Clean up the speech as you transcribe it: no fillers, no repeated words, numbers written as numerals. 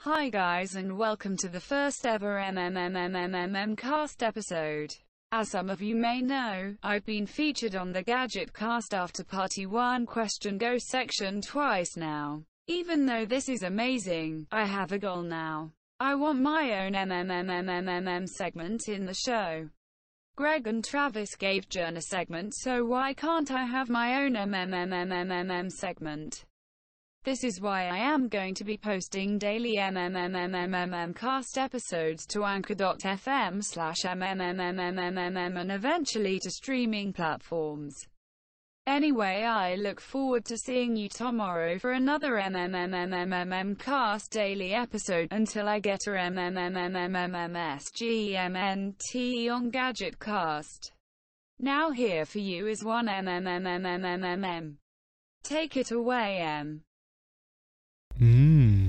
Hi guys and welcome to the first ever cast episode. As some of you may know, I've been featured on the Gadget Cast After Party 1 Question Go section twice now. Even though this is amazing, I have a goal now. I want my own segment in the show. Greg and Travis gave Jern a segment, so why can't I have my own segment? This is why I am going to be posting daily cast episodes to anchor.fm/and eventually to streaming platforms. Anyway, I look forward to seeing you tomorrow for another cast daily episode, until I get a SGMNT on Gadget Cast. Now here for you is one Take it away, M.